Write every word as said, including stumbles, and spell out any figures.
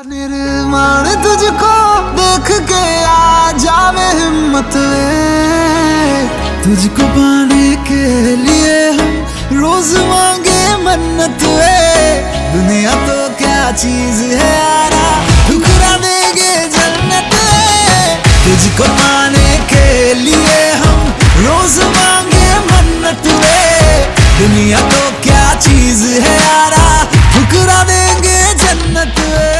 निर्माण तुझको देख के आ जावे हिम्मत वे, तुझको पाने के लिए हम रोज मांगे मन्नत वे। दुनिया तो क्या चीज है यारा, ठुकरा देंगे जन्नत वे। तुझको पाने के लिए हम रोज मांगे मन्नत वे। दुनिया तो क्या चीज है यारा, ठुकरा देंगे जन्नत वे।